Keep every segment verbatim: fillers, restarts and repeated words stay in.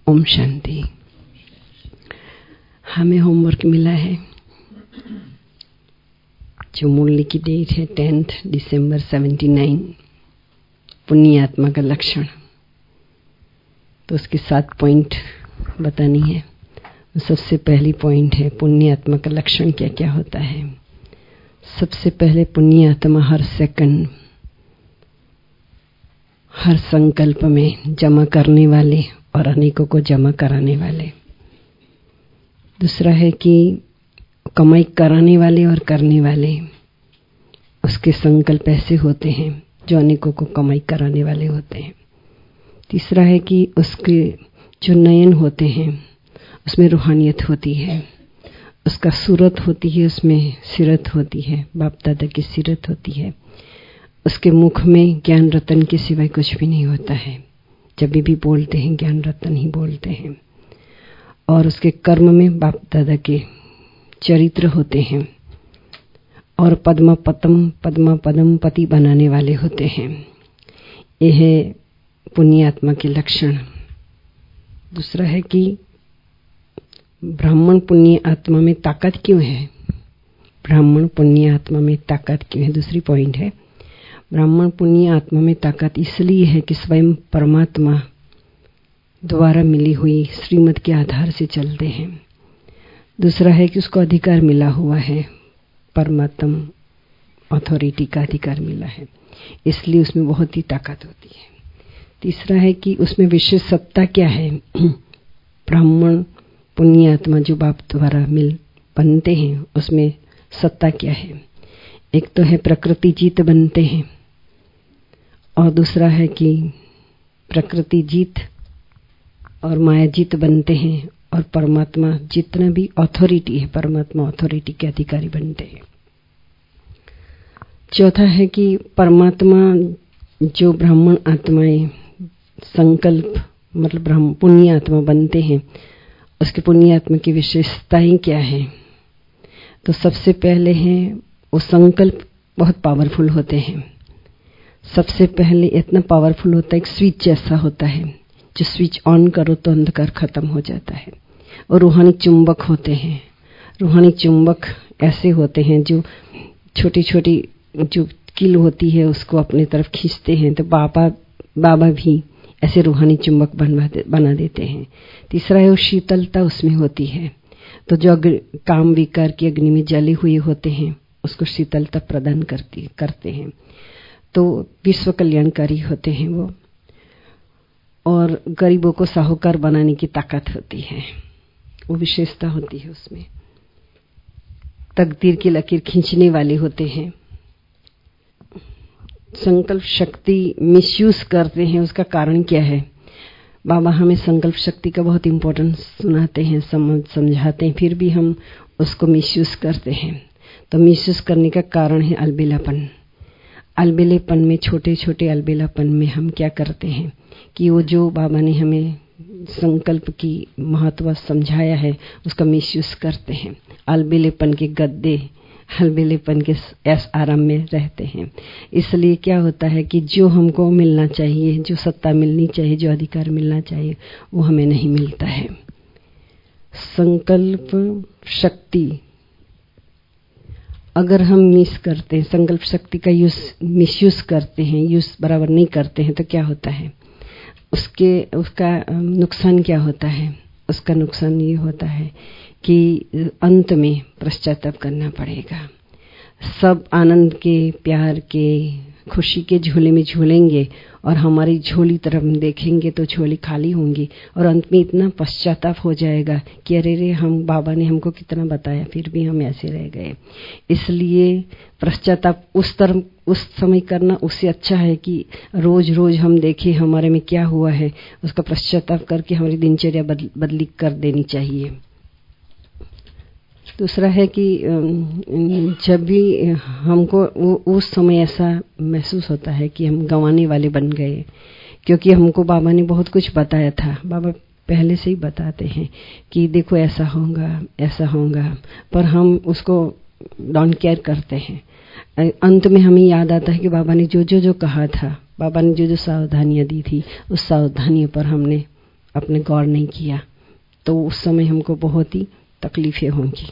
ओम शांति। हमें होमवर्क मिला है जो मुरली की डेट है टेंथ दिसंबर सेवेंटी नाइन, पुण्य आत्मा का लक्षण। तो उसके सात पॉइंट बतानी है। सबसे पहली पॉइंट है पुण्य आत्मा का लक्षण क्या क्या होता है। सबसे पहले पुण्य आत्मा हर सेकंड, हर संकल्प में जमा करने वाले और अनेकों को जमा कराने वाले। दूसरा है कि कमाई कराने वाले और करने वाले, उसके संकल्प ऐसे होते हैं जो अनेकों को कमाई कराने वाले होते हैं। तीसरा है कि उसके जो नयन होते हैं उसमें रूहानियत होती है, उसका सूरत होती है, उसमें सीरत होती है, बाप दादा की सीरत होती है। उसके मुख में ज्ञान रतन के सिवाय कुछ भी नहीं होता है। जब भी बोलते हैं ज्ञान रतन ही बोलते हैं। और उसके कर्म में बाप दादा के चरित्र होते हैं और पद्मा पतम पद्मा पदम पति बनाने वाले होते हैं। यह है पुण्य आत्मा के लक्षण। दूसरा है कि ब्राह्मण पुण्य आत्मा में ताकत क्यों है। ब्राह्मण पुण्य आत्मा में ताकत क्यों है, दूसरी पॉइंट है। ब्राह्मण पुण्य आत्मा में ताकत इसलिए है कि स्वयं परमात्मा द्वारा मिली हुई श्रीमत के आधार से चलते हैं। दूसरा है कि उसको अधिकार मिला हुआ है, परमात्म अथॉरिटी का अधिकार मिला है, इसलिए उसमें बहुत ही ताकत होती है। तीसरा है कि उसमें विशेष सत्ता क्या है। ब्राह्मण पुण्य आत्मा जो बाप द्वारा मिल बनते हैं उसमें सत्ता क्या है। एक तो है प्रकृति जीत बनते हैं और दूसरा है कि प्रकृति जीत और माया जीत बनते हैं और परमात्मा जितना भी अथॉरिटी है परमात्मा अथॉरिटी के अधिकारी बनते हैं। चौथा है कि परमात्मा जो ब्राह्मण आत्माएं संकल्प मतलब ब्राह्मण पुण्य आत्मा बनते हैं उसके पुण्य आत्मा की विशेषताएं क्या है। तो सबसे पहले है वो संकल्प बहुत पावरफुल होते हैं। सबसे पहले इतना पावरफुल होता है एक स्विच जैसा होता है, जो स्विच ऑन करो तो अंधकार खत्म हो जाता है। और रूहानी चुंबक होते हैं। रूहानी चुंबक ऐसे होते हैं जो छोटी छोटी जो कील होती है उसको अपनी तरफ खींचते हैं। तो बाबा बाबा भी ऐसे रूहानी चुंबक बनवा दे, बना देते हैं। तीसरा है वो शीतलता उसमें होती है। तो जो काम विकार की अग्नि में जले हुए होते हैं उसको शीतलता प्रदान करती करते हैं। तो विश्व कल्याणकारी होते हैं वो। और गरीबों को साहूकार बनाने की ताकत होती है, वो विशेषता होती है उसमें। तकदीर की लकीर खींचने वाले होते हैं। संकल्प शक्ति मिसयूज करते हैं, उसका कारण क्या है। बाबा हमें संकल्प शक्ति का बहुत इम्पोर्टेंस सुनाते हैं, समझ समझाते हैं, फिर भी हम उसको मिसयूज करते हैं। तो मिसयूज करने का कारण है अलबेलापन। अलबेलेपन में छोटे छोटे अलबेलापन में हम क्या करते हैं कि वो जो बाबा ने हमें संकल्प की महत्व समझाया है उसका मिसयूज करते हैं। अलबेलेपन के गद्दे अलबेलेपन के ऐस आराम में रहते हैं। इसलिए क्या होता है कि जो हमको मिलना चाहिए, जो सत्ता मिलनी चाहिए, जो अधिकार मिलना चाहिए वो हमें नहीं मिलता है। संकल्प शक्ति अगर हम मिस करते हैं, संकल्प शक्ति का यूज मिसयूज करते हैं, यूज बराबर नहीं करते हैं तो क्या होता है उसके उसका नुकसान क्या होता है। उसका नुकसान ये होता है कि अंत में पश्चाताप करना पड़ेगा। सब आनंद के, प्यार के, खुशी के झोले में झूलेंगे और हमारी झोली तरफ देखेंगे तो झोली खाली होंगी और अंत में इतना पश्चाताप हो जाएगा कि अरे रे हम बाबा ने हमको कितना बताया फिर भी हम ऐसे रह गए। इसलिए पश्चाताप उस तरफ उस समय करना उससे अच्छा है कि रोज रोज हम देखें हमारे में क्या हुआ है, उसका पश्चाताप करके हमारी दिनचर्या बदल, बदली कर देनी चाहिए। दूसरा है कि जब भी हमको उस समय ऐसा महसूस होता है कि हम गंवाने वाले बन गए, क्योंकि हमको बाबा ने बहुत कुछ बताया था। बाबा पहले से ही बताते हैं कि देखो ऐसा होगा ऐसा होगा, पर हम उसको डोंट केयर करते हैं। अंत में हमें याद आता है कि बाबा ने जो जो जो कहा था, बाबा ने जो जो सावधानियां दी थी उस सावधानियों पर हमने आपने गौर नहीं किया तो उस समय हमको बहुत ही तकलीफें होंगी।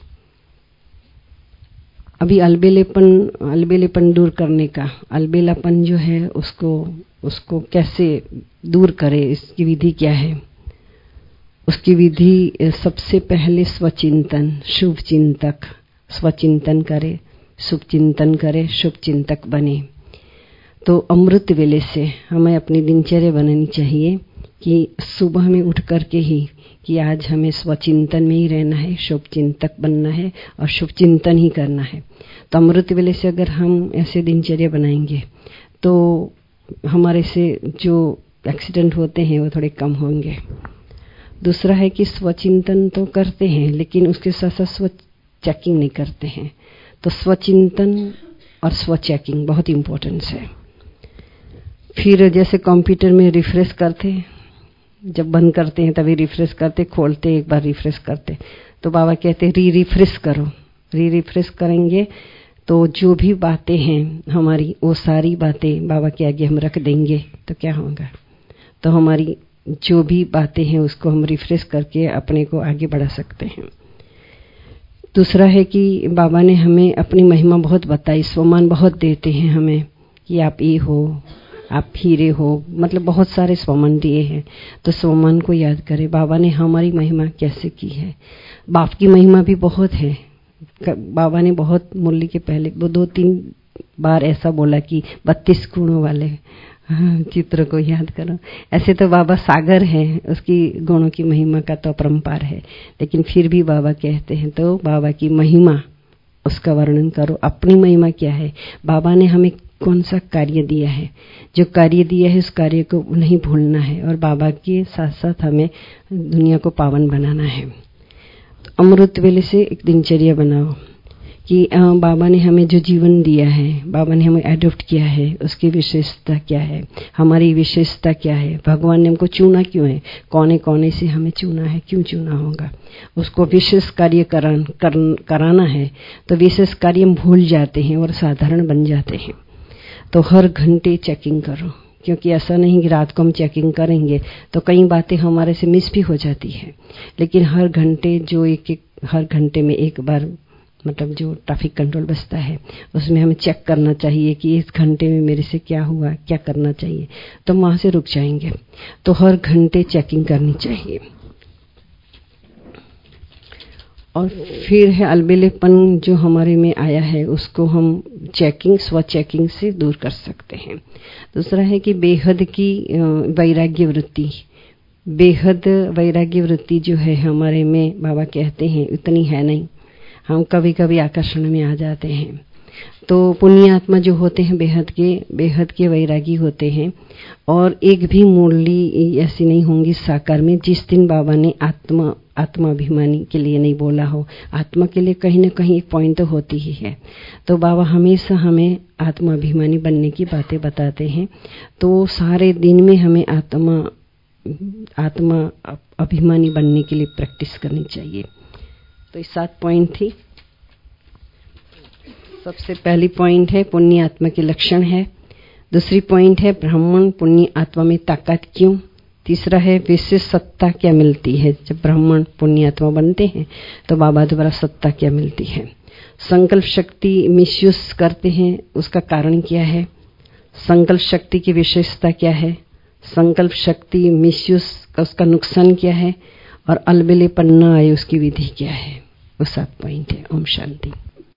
अभी अलबेलेपन अलबेलेपन दूर करने का, अलबेलापन जो है उसको उसको कैसे दूर करे, इसकी विधि क्या है? उसकी विधि सबसे पहले स्वचिंतन, शुभ चिंतक, स्वचिंतन करे, शुभ चिंतन करे, शुभ चिंतक बने। तो अमृत वेले से हमें अपनी दिनचर्या बनानी चाहिए कि सुबह में उठ करके ही कि आज हमें स्वचिंतन में ही रहना है, शुभ चिंतक बनना है और शुभ चिंतन ही करना है। तो अमृत वेले से अगर हम ऐसे दिनचर्या बनाएंगे तो हमारे से जो एक्सीडेंट होते हैं वो थोड़े कम होंगे। दूसरा है कि स्वचिंतन तो करते हैं लेकिन उसके साथ साथ स्व चेकिंग नहीं करते हैं। तो स्वचिंतन और स्व चेकिंग बहुत इम्पोर्टेंस है। फिर जैसे कंप्यूटर में रिफ्रेश करते, जब बंद करते हैं तभी रिफ्रेश करते, खोलते एक बार रिफ्रेश करते, तो बाबा कहते हैं री रिफ्रेश करो। री रिफ्रेश करेंगे तो जो भी बातें हैं हमारी, वो सारी बातें बाबा के आगे हम रख देंगे तो क्या होगा? तो हमारी जो भी बातें हैं उसको हम रिफ्रेश करके अपने को आगे बढ़ा सकते हैं। दूसरा है कि बाबा ने हमें अपनी महिमा बहुत बताई, स्वमान बहुत देते हैं हमें कि आप ये हो, आप हीरे हो, मतलब बहुत सारे स्वमान दिए हैं। तो स्वमान को याद करें, बाबा ने हमारी महिमा कैसे की है। बाप की महिमा भी बहुत है। बाबा ने बहुत मुरली के पहले वो दो तीन बार ऐसा बोला कि बत्तीस गुणों वाले चित्र को याद करो। ऐसे तो बाबा सागर है, उसकी गुणों की महिमा का तो अपरंपार है, लेकिन फिर भी बाबा कहते हैं तो बाबा की महिमा उसका वर्णन करो। अपनी महिमा क्या है, बाबा ने हमें कौन सा कार्य दिया है, जो कार्य दिया है उस कार्य को नहीं भूलना है और बाबा के साथ साथ हमें दुनिया को पावन बनाना है। तो अमृत वेले से एक दिनचर्या बनाओ कि बाबा ने हमें जो जीवन दिया है, बाबा ने हमें एडॉप्ट किया है, उसकी विशेषता क्या है, हमारी विशेषता क्या है, भगवान ने हमको चुना क्यों है, कौने कौने से हमें चुना है, क्यों चुना होगा, उसको विशेष कार्य करान, कर, कराना है। तो विशेष कार्य हम भूल जाते हैं और साधारण बन जाते हैं। तो हर घंटे चेकिंग करो, क्योंकि ऐसा नहीं कि रात को हम चेकिंग करेंगे तो कई बातें हमारे से मिस भी हो जाती है। लेकिन हर घंटे जो एक एक हर घंटे में एक बार, मतलब जो ट्रैफिक कंट्रोल बसता है उसमें हमें चेक करना चाहिए कि इस घंटे में मेरे से क्या हुआ, क्या करना चाहिए, तो वहां से रुक जाएंगे। तो हर घंटे चेकिंग करनी चाहिए। और फिर है अलबेलेपन जो हमारे में आया है उसको हम चेकिंग, स्व चेकिंग से दूर कर सकते हैं। दूसरा है कि बेहद की वैराग्य वृत्ति, बेहद वैराग्य वृत्ति जो है हमारे में, बाबा कहते हैं उतनी है नहीं, हम कभी कभी आकर्षण में आ जाते हैं। तो पुण्यात्मा जो होते हैं बेहद के बेहद के वैरागी होते हैं। और एक भी मुरली ऐसी नहीं होंगी साकार में जिस दिन बाबा ने आत्मा आत्माभिमानी के लिए नहीं बोला हो। आत्मा के लिए कहीं ना कहीं एक पॉइंट तो होती ही है। तो बाबा हमेशा हमें आत्माभिमानी बनने की बातें बताते हैं। तो सारे दिन में हमें आत्मा आत्मा अभिमानी बनने के लिए प्रैक्टिस करनी चाहिए। तो ये सात पॉइंट थी। सबसे पहली पॉइंट है पुण्य आत्मा के लक्षण है। दूसरी पॉइंट है ब्राह्मण पुण्य आत्मा में ताकत क्यों। तीसरा है विशेष सत्ता क्या मिलती है जब ब्राह्मण पुण्य आत्मा बनते हैं, तो बाबा द्वारा सत्ता क्या मिलती है। संकल्प शक्ति मिसयूज करते हैं, उसका कारण क्या है। संकल्प शक्ति की विशेषता क्या है। संकल्प शक्ति मिसयूज का उसका नुकसान क्या है। और अलबेलेपन न आए उसकी विधि क्या है। वो सात पॉइंट है। ओम शांति।